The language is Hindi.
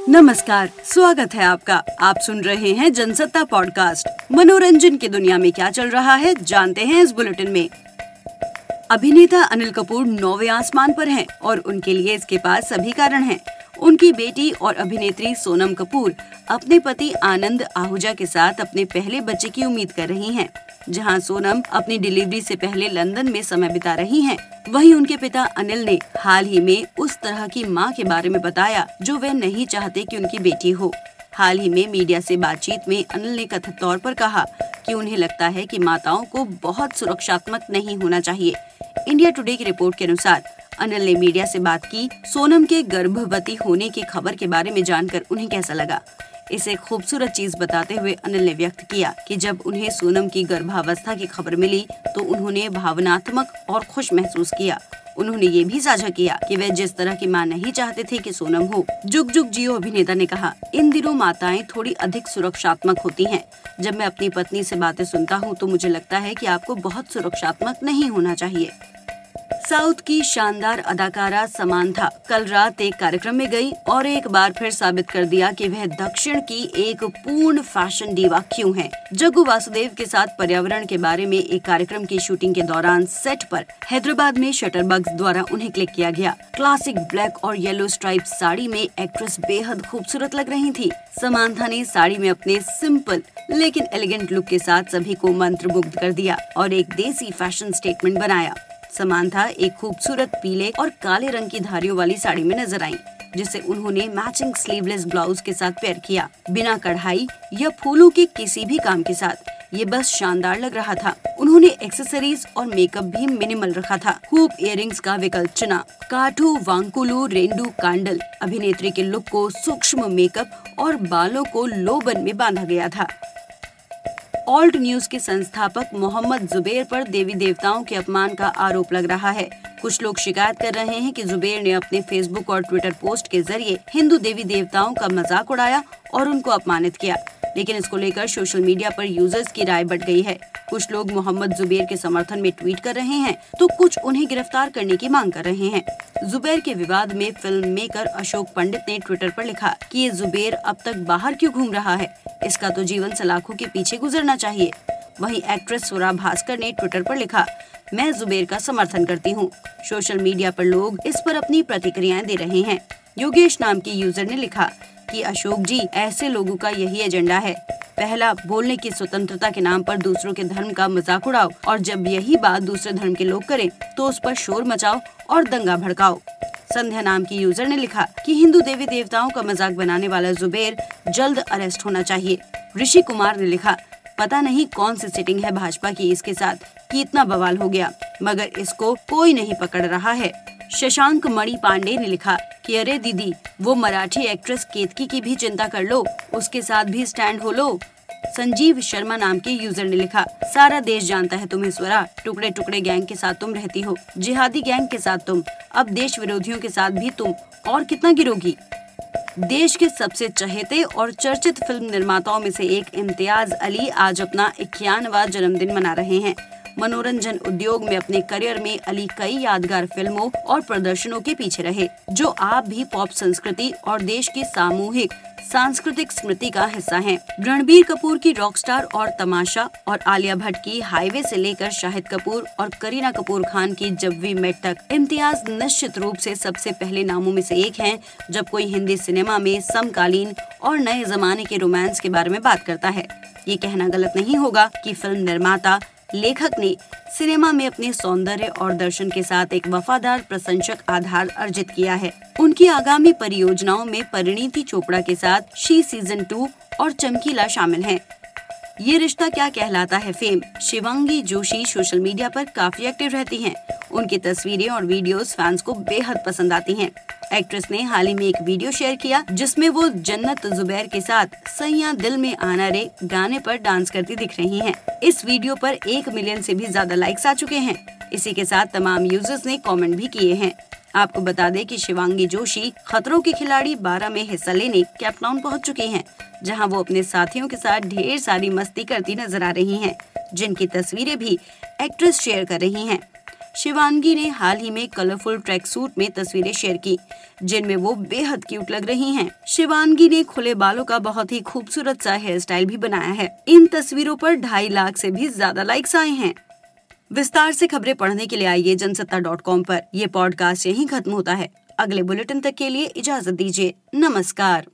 नमस्कार, स्वागत है आपका। आप सुन रहे हैं जनसत्ता पॉडकास्ट। मनोरंजन की दुनिया में क्या चल रहा है जानते हैं इस बुलेटिन में। अभिनेता अनिल कपूर 9वें आसमान पर हैं और उनके लिए इसके पास सभी कारण हैं। उनकी बेटी और अभिनेत्री सोनम कपूर अपने पति आनंद आहूजा के साथ अपने पहले बच्चे की उम्मीद कर रही हैं। जहां सोनम अपनी डिलीवरी से पहले लंदन में समय बिता रही हैं, वहीं उनके पिता अनिल ने हाल ही में उस तरह की मां के बारे में बताया जो वे नहीं चाहते कि उनकी बेटी हो। हाल ही में मीडिया से बातचीत में अनिल ने कथित तौर पर कहा कि उन्हें लगता है कि माताओं को बहुत सुरक्षात्मक नहीं होना चाहिए। इंडिया टुडे की रिपोर्ट के अनुसार अनिल ने मीडिया से बात की। सोनम के गर्भवती होने की खबर के बारे में जानकर उन्हें कैसा लगा, इसे खूबसूरत चीज बताते हुए अनिल ने व्यक्त किया कि जब उन्हें सोनम की गर्भावस्था की खबर मिली तो उन्होंने भावनात्मक और खुश महसूस किया। उन्होंने ये भी साझा किया कि वे जिस तरह की मां नहीं चाहते थे कि सोनम हो। जुग जुग जियो अभिनेता ने कहा, इन दिनों माताएं थोड़ी अधिक सुरक्षात्मक होती हैं। जब मैं अपनी पत्नी से बातें सुनता हूं तो मुझे लगता है कि आपको बहुत सुरक्षात्मक नहीं होना चाहिए। साउथ की शानदार अदाकारा समांथा कल रात एक कार्यक्रम में गई और एक बार फिर साबित कर दिया कि वह दक्षिण की एक पूर्ण फैशन डीवा क्यों है। जग्गू वासुदेव के साथ पर्यावरण के बारे में एक कार्यक्रम की शूटिंग के दौरान सेट पर हैदराबाद में शटरबग्स द्वारा उन्हें क्लिक किया गया। क्लासिक ब्लैक और येलो स्ट्राइप साड़ी में एक्ट्रेस बेहद खूबसूरत लग रही थी। समांथा ने साड़ी में अपने सिंपल लेकिन एलिगेंट लुक के साथ सभी को मंत्रमुग्ध कर दिया और एक देसी फैशन स्टेटमेंट बनाया। समांथा एक खूबसूरत पीले और काले रंग की धारियों वाली साड़ी में नजर आई, जिसे उन्होंने मैचिंग स्लीवलेस ब्लाउज के साथ पेयर किया। बिना कढ़ाई या फूलों के किसी भी काम के साथ ये बस शानदार लग रहा था। उन्होंने एक्सेसरीज और मेकअप भी मिनिमल रखा था। हुप इयररिंग्स का विकल्प चुना। काठू वांकुलू रेंडू कांडल अभिनेत्री के लुक को सूक्ष्म मेकअप और बालों को लो बन में बांधा गया था। ऑल्ट न्यूज के संस्थापक मोहम्मद जुबैर पर देवी देवताओं के अपमान का आरोप लग रहा है। कुछ लोग शिकायत कर रहे हैं कि जुबैर ने अपने फेसबुक और ट्विटर पोस्ट के जरिए हिंदू देवी देवताओं का मजाक उड़ाया और उनको अपमानित किया, लेकिन इसको लेकर सोशल मीडिया पर यूजर्स की राय बढ़ गई है। कुछ लोग मोहम्मद जुबैर के समर्थन में ट्वीट कर रहे हैं तो कुछ उन्हें गिरफ्तार करने की मांग कर रहे हैं। जुबैर के विवाद में फिल्म मेकर अशोक पंडित ने ट्विटर पर लिखा कि ये जुबैर अब तक बाहर क्यों घूम रहा है, इसका तो जीवन सलाखों के पीछे गुजरना चाहिए। वहीं एक्ट्रेस स्वरा भास्कर ने ट्विटर पर लिखा, मैं जुबैर का समर्थन करती हूँ। सोशल मीडिया पर लोग इस पर अपनी प्रतिक्रियाएं दे रहे हैं। योगेश नाम की यूजर ने लिखा कि अशोक जी, ऐसे लोगों का यही एजेंडा है। पहला, बोलने की स्वतंत्रता के नाम पर दूसरों के धर्म का मजाक उड़ाओ और जब यही बात दूसरे धर्म के लोग करें तो उस पर शोर मचाओ और दंगा भड़काओ। संध्या नाम की यूजर ने लिखा कि हिंदू देवी देवताओं का मजाक बनाने वाला जुबैर जल्द अरेस्ट होना चाहिए। ऋषि कुमार ने लिखा, पता नहीं कौन सी सेटिंग है भाजपा की इसके साथ कि इतना बवाल हो गया, मगर इसको कोई नहीं पकड़ रहा है। शशांक मणि पांडे ने लिखा कि अरे दीदी, वो मराठी एक्ट्रेस केतकी की भी चिंता कर लो, उसके साथ भी स्टैंड हो लो। संजीव शर्मा नाम के यूजर ने लिखा, सारा देश जानता है तुम्हें स्वरा, टुकड़े टुकड़े गैंग के साथ तुम रहती हो, जिहादी गैंग के साथ तुम, अब देश विरोधियों के साथ भी तुम, और कितना गिरोगी। देश के सबसे चहेते और चर्चित फिल्म निर्माताओं में से एक इम्तियाज अली आज अपना 91वां जन्मदिन मना रहे हैं। मनोरंजन उद्योग में अपने करियर में अली कई यादगार फिल्मों और प्रदर्शनों के पीछे रहे, जो आप भी पॉप संस्कृति और देश की सामूहिक सांस्कृतिक स्मृति का हिस्सा हैं। रणबीर कपूर की रॉकस्टार और तमाशा और आलिया भट्ट की हाईवे से लेकर शाहिद कपूर और करीना कपूर खान की जब वी मेट तक, इम्तियाज निश्चित रूप से सबसे पहले नामों में से एक हैं जब कोई हिंदी सिनेमा में समकालीन और नए जमाने के रोमांस के बारे में बात करता है। ये कहना गलत नहीं होगा कि फिल्म निर्माता लेखक ने सिनेमा में अपने सौंदर्य और दर्शन के साथ एक वफादार प्रशंसक आधार अर्जित किया है। उनकी आगामी परियोजनाओं में परिणीति चोपड़ा के साथ शी सीजन 2 और चमकीला शामिल हैं। ये रिश्ता क्या कहलाता है fame Shivangi Joshi social media पर काफी एक्टिव रहती हैं। उनकी तस्वीरें और वीडियोस फैंस को बेहद पसंद आती हैं। एक्ट्रेस ने हाल ही में एक वीडियो शेयर किया जिसमें वो जन्नत जुबैर के साथ सैया दिल में आना रे गाने पर डांस करती दिख रही हैं। इस वीडियो पर 1 मिलियन से भी ज्यादा लाइक्स आ चुके हैं। इसी के साथ तमाम यूजर्स ने कमेंट भी किए हैं। आपको बता दें कि शिवांगी जोशी खतरों के खिलाड़ी 12 में हिस्सा लेने केप टाउन पहुँच चुकी हैं, जहां वो अपने साथियों के साथ ढेर सारी मस्ती करती नजर आ रही हैं, जिनकी तस्वीरें भी एक्ट्रेस शेयर कर रही हैं। शिवांगी ने हाल ही में कलरफुल ट्रैक सूट में तस्वीरें शेयर की, जिनमें वो बेहद क्यूट लग रही हैं। शिवांगी ने खुले बालों का बहुत ही खूबसूरत सा हेयर स्टाइल भी बनाया है। इन तस्वीरों पर 2.5 लाख से भी ज्यादा लाइक्स आए हैं। विस्तार से खबरें पढ़ने के लिए आइए जनसत्ता.com पर। ये पॉडकास्ट यहीं खत्म होता है। अगले बुलेटिन तक के लिए इजाजत दीजिए। नमस्कार।